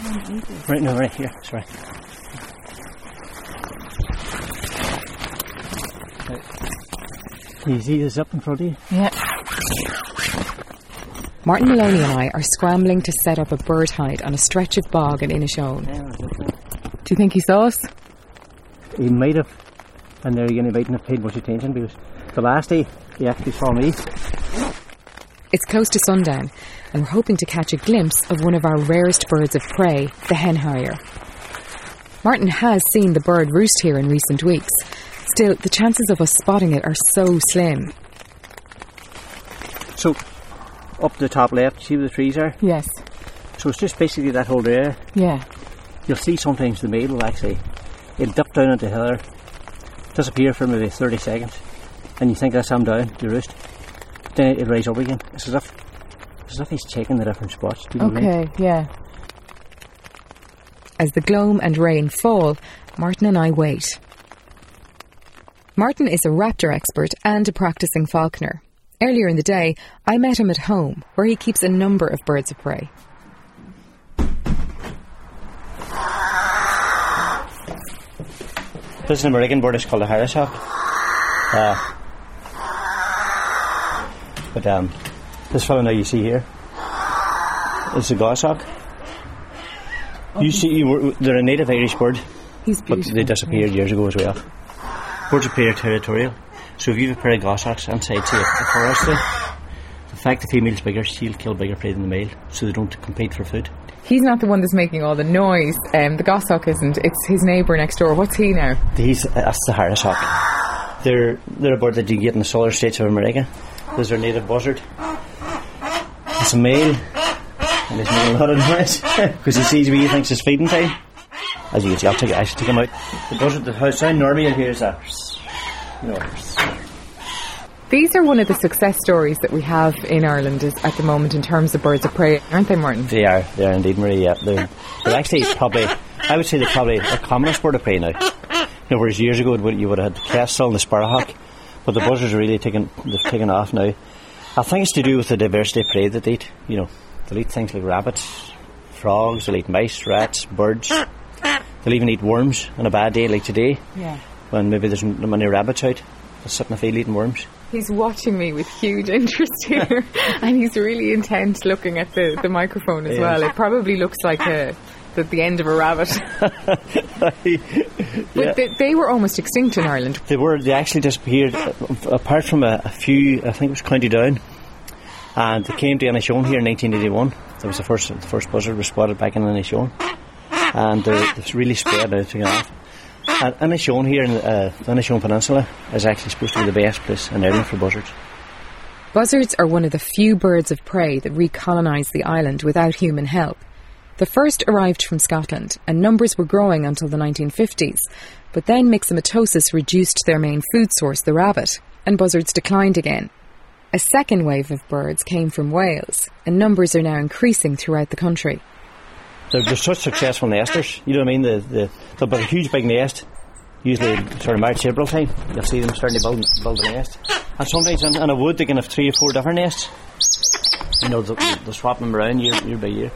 Right, no, right here, sorry. Can you see this up in front of you? Yeah. Martin Maloney and I are scrambling to set up a bird hide on a stretch of bog in Inishowen. Do you think he saw us? He might have, and there again he mightn't have paid much attention because the last day he actually saw me. It's close to sundown and we're hoping to catch a glimpse of one of our rarest birds of prey, the hen harrier. Martin has seen the bird roost here in recent weeks. Still, the chances of us spotting it are so slim. So, up the top left, see where the trees are? Yes. So it's just basically that whole area. Yeah. You'll see sometimes the male will actually, it'll dip down into the heather, disappear for maybe 30 seconds, and you think that's him down to roost. Then it'll rise up again. It's as if he's checking the different spots. Do you know what I mean? Yeah. As the gloam and rain fall, Martin and I wait. Martin is a raptor expert and a practicing falconer. Earlier in the day, I met him at home, where he keeps a number of birds of prey. This is an American bird, it's called a Harris hawk. But this fellow now you see here is a goshawk. You see, they're a native Irish bird. He's beautiful. But they disappeared years ago as well. Birds of prey are territorial. So if you have a pair of goshawks inside, say, a forest, the fact the female's bigger, she'll kill bigger prey than the male, so they don't compete for food. He's not the one that's making all the noise. The goshawk isn't. It's his neighbour next door. What's he now? That's the Harris hawk. They're a bird that you get in the southern states of America. There's their native buzzard. It's a male, and he's making a lot of noise because he sees me. He thinks it's feeding time. As you can see, I should take him out. The buzzard, the sound normally you hear is that. These are one of the success stories that we have in Ireland at the moment in terms of birds of prey, aren't they, Martin? They are indeed, Marie. Yeah, they're actually probably, I would say they're probably the commonest bird of prey now. Whereas years ago you would have had the kestrel and the sparrowhawk, but the buzzards are really taken off now. I think it's to do with the diversity of prey that they eat. They'll eat things like rabbits, frogs, they'll eat mice, rats, birds. They'll even eat worms on a bad day like today. Yeah. When maybe there's not many rabbits out, they'll sit in the field eating worms. He's watching me with huge interest here and he's really intent looking at the microphone as well. It probably looks like the end of a rabbit. But they were almost extinct in Ireland. They actually disappeared, apart from a few, I think it was County Down, and they came to Inishowen here in 1981. That was the first buzzard was spotted back in Inishowen, and they've really spread out to off. And Inishowen here in the Inishowen Peninsula is actually supposed to be the best place in Ireland for buzzards. Buzzards are one of the few birds of prey that recolonise the island without human help. The first arrived from Scotland, and numbers were growing until the 1950s. But then myxomatosis reduced their main food source, the rabbit, and buzzards declined again. A second wave of birds came from Wales, and numbers are now increasing throughout the country. They're such successful nesters, you know what I mean? They'll build a huge big nest, usually sort of March, April time. You'll see them starting to build a nest. And sometimes in a wood they can have 3 or 4 different nests. They'll swap them around year by year.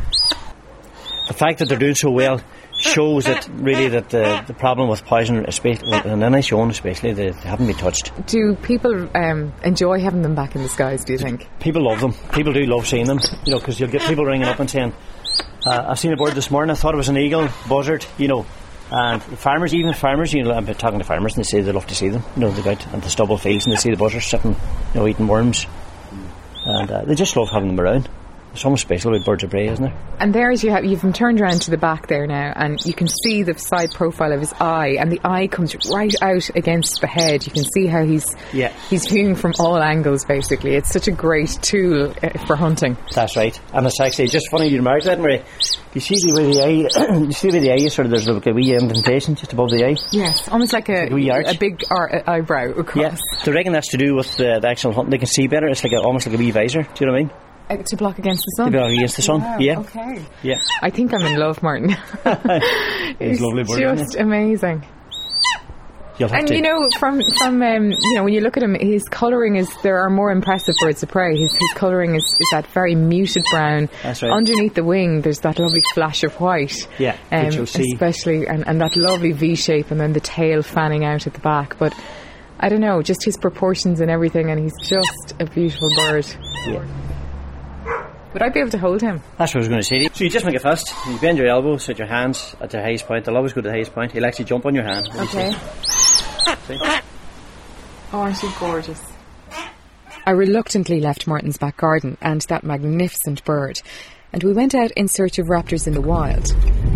The fact that they're doing so well shows that really that the problem with poison, especially in Inishowen especially, they haven't been touched. Do people enjoy having them back in the skies, do you think? People love them. People do love seeing them, because you'll get people ringing up and saying, I've seen a bird this morning, I thought it was an eagle, buzzard, and farmers, I'm talking to farmers and they say they love to see them. They go out into the stubble fields and they see the buzzards sitting, eating worms, and they just love having them around. There's something special about birds of prey, isn't there? And there you've him turned around to the back there now, and you can see the side profile of his eye, and the eye comes right out against the head. You can see how he's viewing from all angles, basically. It's such a great tool for hunting. That's right. And it's actually just funny you remarked that, Marie. You see where the eye, the eye is sort of, there's like a wee indentation just above the eye. Yes, almost like a big eyebrow across. Yeah, they reckon that's to do with the actual hunting. They can see better. It's almost like a wee visor. Do you know what I mean? To block against the sun? To block against the sun, wow, yeah. Okay. Yeah. I think I'm in love, Martin. He's lovely bird, just amazing. You'll have And to. you know, from when you look at him, his colouring is, there are more impressive birds of prey. His colouring is that very muted brown. That's right. Underneath the wing, there's that lovely flash of white. Yeah, which you'll see. Especially, and that lovely V shape, and then the tail fanning out at the back. But I don't know, just his proportions and everything, and he's just a beautiful bird. Yeah. Would I be able to hold him? That's what I was going to say to you. So you just make a fist, you bend your elbow, set your hands at the highest point. They'll always go to the highest point. He'll actually jump on your hand. Okay. See? Oh, aren't you gorgeous? I reluctantly left Martin's back garden and that magnificent bird, and we went out in search of raptors in the wild.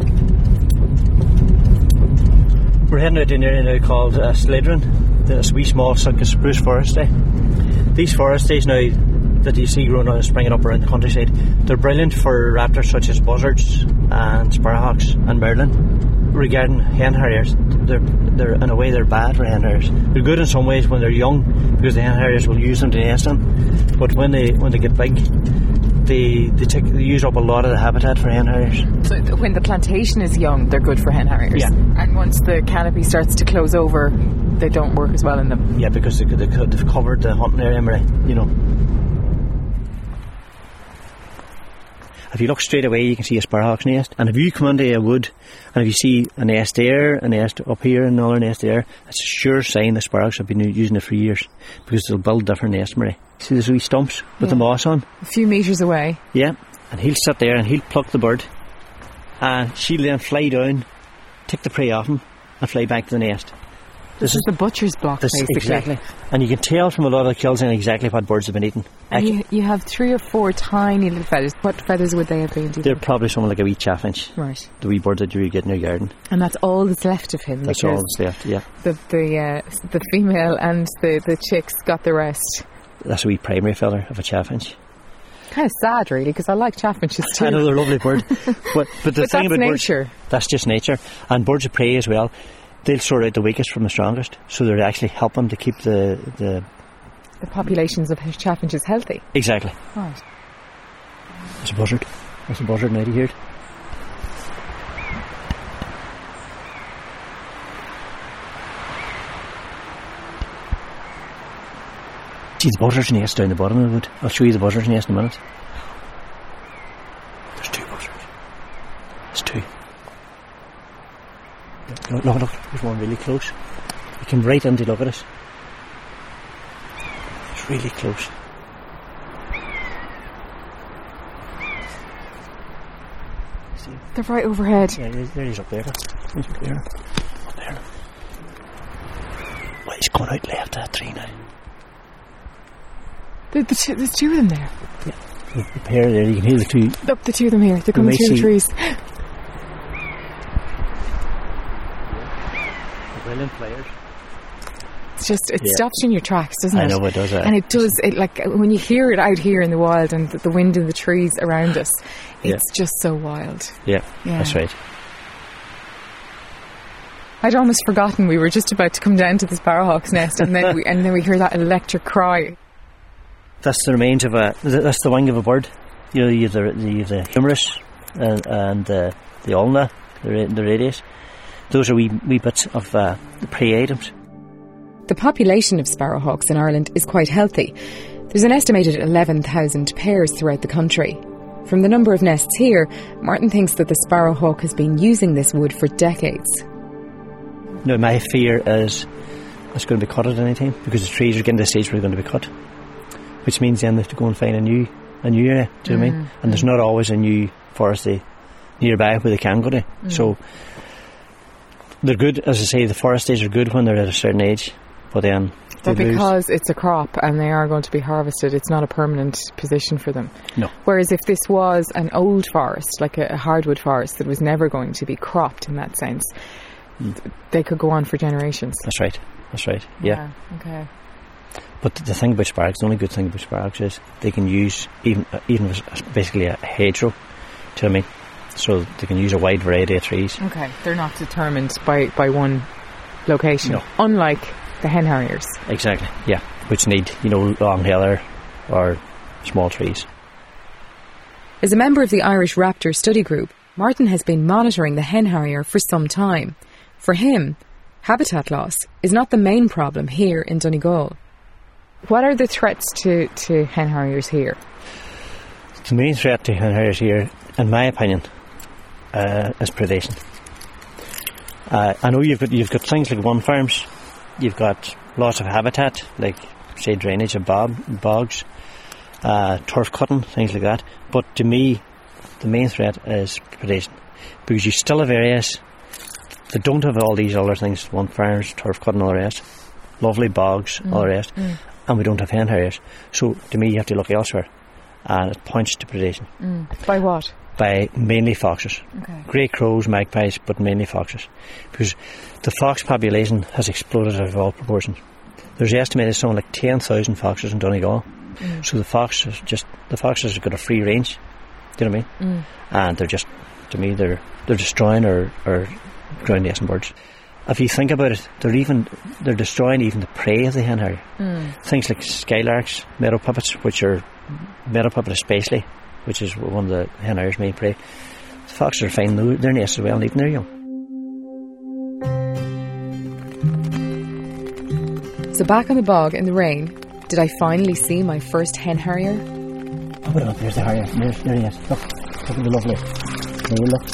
We're heading out to an area now called Sledrin. This wee small spruce forest day. These forest days now that you see growing on springing up around the countryside, they're brilliant for raptors such as buzzards and sparrowhawks and merlin. Regarding hen harriers, they're in a way they're bad for hen harriers. They're good in some ways when they're young because the hen harriers will use them to nest in, but when they get big, they use up a lot of the habitat for hen harriers. So when the plantation is young, they're good for hen harriers. Yeah. And once the canopy starts to close over, they don't work as well in them. Yeah, because they've covered the hunting area, you know. If you look straight away, you can see a sparrowhawk's nest. And if you come into a wood and if you see a nest there, a nest up here, and another nest there, that's a sure sign the sparrowhawks have been using it for years because they'll build different nests, Marie. See those wee stumps with the moss on? A few metres away. Yeah. And he'll sit there and he'll pluck the bird and she'll then fly down, take the prey off him and fly back to the nest. This is the butcher's block, basically. Exactly. And you can tell from a lot of the kills in exactly what birds have been eaten. And you have 3 or 4 tiny little feathers. What feathers would they have been? They're probably something like a wee chaffinch. Right. The wee bird that you get in your garden. And that's all that's left of him. That's all that's left, yeah. The female and the chicks got the rest. That's a wee primary feather of a chaffinch. Kind of sad, really, because I like chaffinches too. I know, they're a lovely bird. but the thing about nature. Birds, that's just nature. And birds of prey as well, they'll sort out the weakest from the strongest. So they're actually helping to keep the populations of chaffinches healthy. Exactly. Right. That's a buzzard. That's a buzzard now, do you hear it? See the buzzard's nest down the bottom of the wood. I'll show you the buzzard's nest in a minute. There's 2 buzzards. There's 2. Look, there's one really close. You can right in to look at it. It's really close. See? They're right overhead. Yeah, there he's up there. He's up there. Up there. Well, he's gone out left that tree now. There's 2 of them there. Yeah. The pair there, you can hear the 2. Look, the 2 of them here. They're coming through the trees. Brilliant players. It's just, it stops you in your tracks, doesn't it? I know it does. And it does, like when you hear it out here in the wild and the wind in the trees around us, it's just so wild. Yeah, that's right. I'd almost forgotten we were just about to come down to the sparrowhawk's nest, and then we hear that electric cry. That's the remains of that's the wing of a bird. You know, you have the humerus and the ulna, the radius. Those are wee bits of the prey items. The population of sparrowhawks in Ireland is quite healthy. There's an estimated 11,000 pairs throughout the country. From the number of nests here, Martin thinks that the sparrowhawk has been using this wood for decades. No, my fear is it's going to be cut at any time because the trees are getting to the stage where they're going to be cut, which means then they have to go and find a new area. Do you know what I mean? And there's not always a new forest nearby where they can go to. So they're good, as I say. The forest days are good when they're at a certain age, but then but because it's a crop and they are going to be harvested, it's not a permanent position for them. No. Whereas if this was an old forest, like a hardwood forest that was never going to be cropped in that sense, they could go on for generations. That's right. Yeah. Okay. But the thing about sparrows, the only good thing about sparrows is they can use even basically a hedgerow. Do you know what I mean? So they can use a wide variety of trees. Okay, they're not determined by one location. No. Unlike the hen harriers. Exactly, yeah. Which need, long heather or small trees. As a member of the Irish Raptor Study Group, Martin has been monitoring the hen harrier for some time. For him, Habitat loss is not the main problem here in Donegal. What are the threats to hen harriers here? The main threat to hen harriers here, in my opinion, is predation. I know you've got things like one farms, you've got lots of habitat, like say drainage of bogs, turf cutting, things like that. But to me, the main threat is predation, because you still have areas that don't have all these other things, one farms, turf cutting, all the rest, lovely bogs, all the rest, and we don't have hen harriers. So to me, you have to look elsewhere, and it points to predation. By what? By mainly foxes. Okay. Grey crows, magpies, but mainly foxes. Because the fox population has exploded out of all proportion. There's estimated something like 10,000 foxes in Donegal. So the foxes have got a free range. Do you know what I mean? And they're just, to me, they're destroying or ground nesting birds. If you think about it, they're destroying even the prey of the hen harrier. Things like skylarks, meadow puppets, meadow puppet especially, which is one of the hen harrier's main prey. The foxes are finding their nests as well and eating their young. So back on the bog in the rain, did I finally see my first hen harrier? Oh, look, there's the harrier. There he is. Look at the lovely male. Look.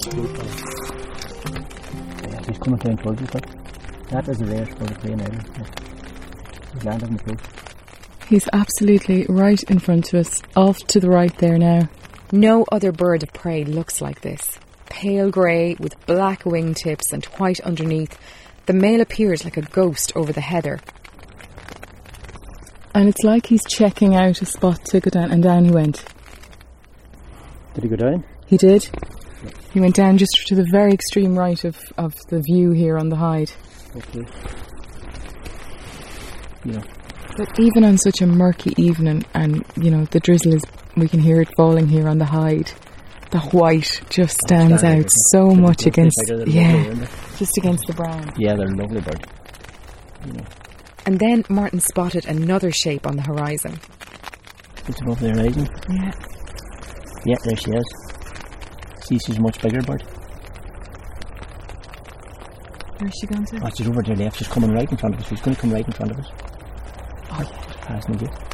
Yeah, he's coming down towards us. Look. That is the rarest bird of prey in Ireland. He's landed on the post. He's absolutely right in front of us, off to the right there now. No other bird of prey looks like this. Pale grey with black wingtips and white underneath, the male appears like a ghost over the heather. And it's like he's checking out a spot to go down, and down he went. Did he go down? He did. He went down just to the very extreme right of the view here on the hide. Okay. Yeah. But even on such a murky evening, and the drizzle we can hear it falling here on the hide. The white just stands out so much against, just against the brown. Yeah, they're a lovely bird. And then Martin spotted another shape on the horizon. It's above the horizon. Yeah. Yeah, there she is. See, she's a much bigger bird. Where's she going to? Oh, she's over to the left. She's coming right in front of us. She's going to come right in front of us. Oh, yeah. Just passing the gate.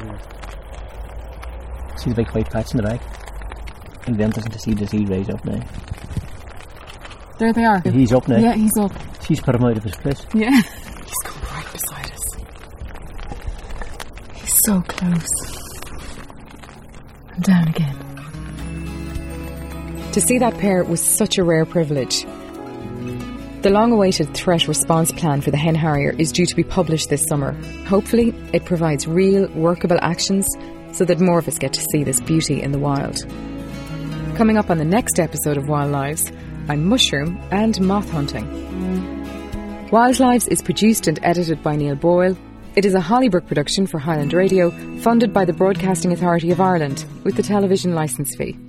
See the big white patch in the back? And then doesn't see the sea rise up now. There they are. He's up now. Yeah, he's up. She's put him out of his place. Yeah. He's come right beside us. He's so close. And down again. To see that pair was such a rare privilege. The long-awaited threat response plan for the hen harrier is due to be published this summer. Hopefully, it provides real, workable actions so that more of us get to see this beauty in the wild. Coming up on the next episode of Wild Lives, I'm mushroom and moth hunting. Wild Lives is produced and edited by Neil Boyle. It is a Hollybrook production for Highland Radio, funded by the Broadcasting Authority of Ireland, with the television licence fee.